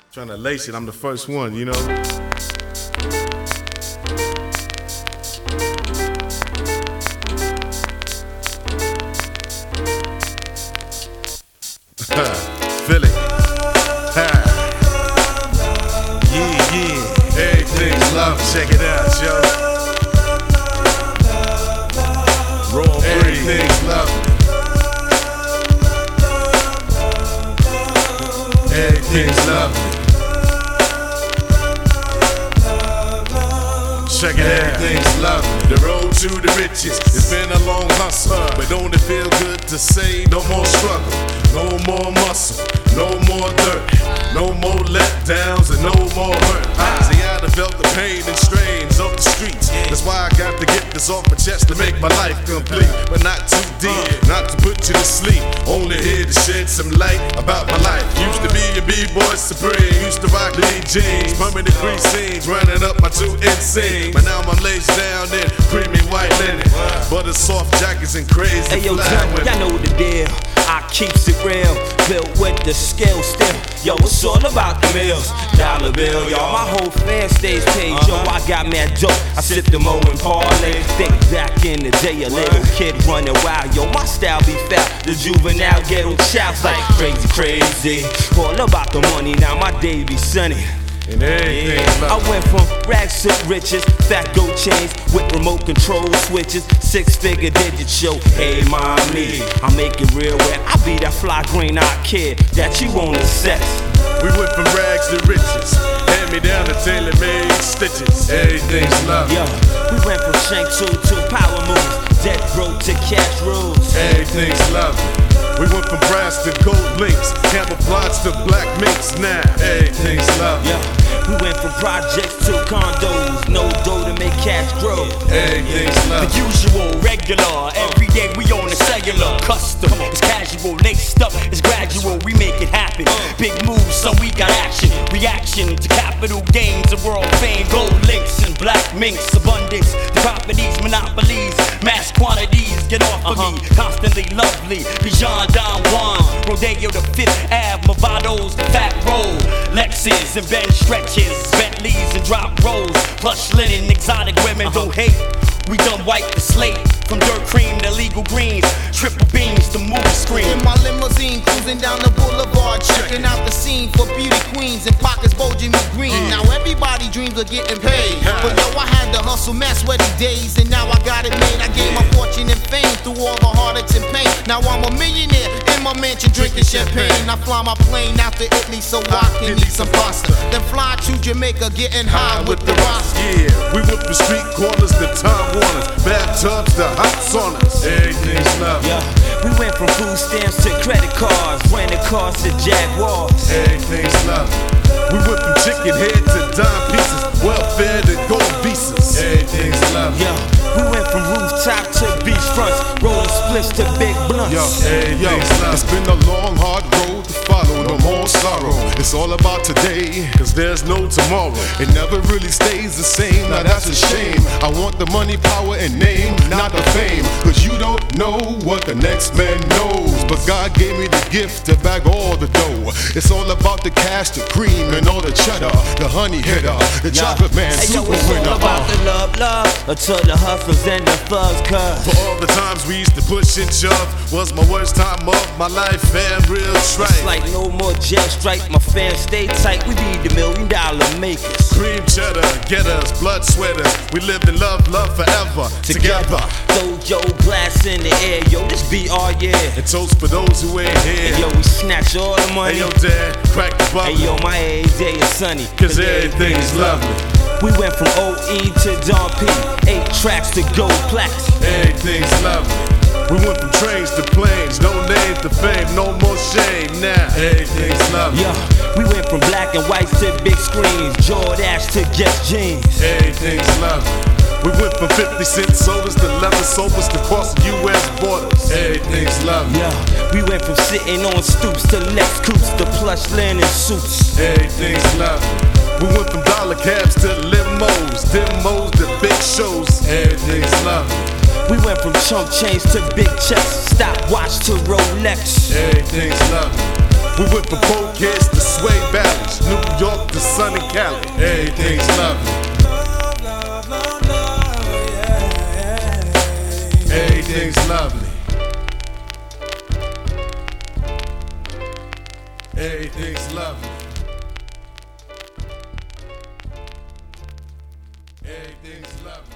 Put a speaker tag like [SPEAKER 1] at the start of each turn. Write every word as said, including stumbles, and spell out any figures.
[SPEAKER 1] Trying to lace it, I'm the first one, you know? Feel it. Ha. Yeah, yeah. Everything's love. Check it out, yo. Raw Everything's love. Everything's love. Check it out. Everything's love. The road to the riches. It's been a long hustle, but don't it feel good to say no more struggle, no more muscle, no more dirt, no more letdowns and no more hurt. See, I done felt the pain and strains of the streets. That's why I got to get this off my chest to make my life complete, but not too deep, not to put you to sleep. Only here to shed some light about my life. Used to be a B-boy supreme, used to rock lead jeans, permanent crease scenes, running up my two inseams. But now I'm laced down in creamy white linen, butter soft jackets and crazy
[SPEAKER 2] hey, yo,
[SPEAKER 1] fly
[SPEAKER 2] John,
[SPEAKER 1] women.
[SPEAKER 2] y'all know the deal. I keeps it real, built with the skill still. Yo, it's all about the mills. Dollar bill, y'all. My whole fan stays paid. Yo, I got mad dope. I sip the mo and parlay. Think back in the day, a little kid running wild. Yo, my style be foul. The juvenile ghetto chops like crazy, crazy. All about the money, now my day be sunny.
[SPEAKER 1] And everything
[SPEAKER 2] Yeah. I went from rags to riches, fat gold chains with remote control switches, six figure digit show. Hey, mommy, I make it real wet. I be that fly green eyed kid that you wanna sex.
[SPEAKER 1] We went from rags to riches, hand me down to tailor made stitches. Everything's love.
[SPEAKER 2] Yo, we went from shank to to power moves, dead broke to cash rules.
[SPEAKER 1] Everything's love. We went from brass to gold links, camouflage to black minks. Now everything's love.
[SPEAKER 2] Yeah, we went from projects to condos, no dough to make cash grow.
[SPEAKER 1] Everything's
[SPEAKER 3] The
[SPEAKER 1] love.
[SPEAKER 3] usual, regular, every day we on the cellular. Custom, it's casual, laced up, it's gradual, we make it happen. Big moves, so we got action. Reaction to capital gains, of world fame. Gold links and black minks, abundance. The properties, monopolies, mass quantities. Get off of me, constantly lovely. Beyond Don Juan, Rodeo the Fifth Ave, Movados, the fat roll. Lexus and bench stretches, Bentleys and drop rolls. Plush linen, exotic women don't hate. We done wiped the slate, from dirt cream to legal greens, triple beams to movie screen.
[SPEAKER 4] In my limousine, cruising down the boulevard, checking out the scene for beauty queens and pockets bulging with green. Now everybody dreams of getting paid, but yo, I had to hustle, man, sweaty days, and now I got it made. I gained my fortune and fame through all the heartaches and pain. Now I'm a millionaire in my mansion drinking champagne. I fly my plane out to Italy so I can eat some pasta, then fly to Jamaica, getting high with the roster.
[SPEAKER 1] Yeah, we went from street corners to Time Warners, bathtubs to hot saunas. Everything's love.
[SPEAKER 2] Yeah, we went from food stamps to credit cards, rented cars to Jaguars.
[SPEAKER 1] Everything's love. We went from chicken head to dime pieces, welfare to gold visas. Everything's love.
[SPEAKER 2] Yeah, we went from rooftop to beach fronts, rolling splits to big blunts.
[SPEAKER 1] Yo, yo, it's been a long, hard road to follow, no more sorrow. It's all about today, cause there's no tomorrow. It never really stays the same, now that's a shame. I want the money, power, and name, not the fame. Cause you don't know what the next man knows. But God gave me the gift to bag all the dough. It's all about the cash, the cream, and all the cheddar. The honey hitter, the chocolate man,
[SPEAKER 2] Hey, yo,
[SPEAKER 1] super
[SPEAKER 2] it's all
[SPEAKER 1] winner.
[SPEAKER 2] about
[SPEAKER 1] uh.
[SPEAKER 2] the love, love, until the hustlers and the thugs cuz.
[SPEAKER 1] For all the times we used to push and shove, was my worst time of my life, and real trite.
[SPEAKER 2] It's like no more jail strike, my fans stay tight. We be the million dollar makers.
[SPEAKER 1] Cream cheddar, getters, blood sweaters. We lived in love, love forever, together.
[SPEAKER 2] Throw your glass in the air, yo, this be our year.
[SPEAKER 1] And toast for those who ain't here.
[SPEAKER 2] Hey, yo, we snatch all the money.
[SPEAKER 1] Hey, yo, dad, crack the bubble.
[SPEAKER 2] Hey, yo, my every day is sunny,
[SPEAKER 1] Cause everything's lovely.
[SPEAKER 2] We went from O E to Don P, eight tracks to gold plaques.
[SPEAKER 1] Everything's lovely. We went from trains to planes, no name to fame, no more shame. Now everything's lovely.
[SPEAKER 2] Yeah, we went from black and whites to big screens, Jordache to Guess jeans.
[SPEAKER 1] Everything's lovely. We went from fifty cent sodas to leather sofas to cross the U S borders. Everything's lovely.
[SPEAKER 2] Yeah, we went from sitting on stoops to Lex Coops to plush linen suits.
[SPEAKER 1] Everything's lovely. We went from dollar cabs to limos, demos to big shows. Everything's lovely.
[SPEAKER 2] We went from chump chains to big checks, stopwatch to Rolex.
[SPEAKER 1] Everything's lovely. We went from Pocahontas to Sway Valleys, New York to Sun and Cali. Everything's lovely. Everything's lovely. Everything's lovely. Everything's lovely.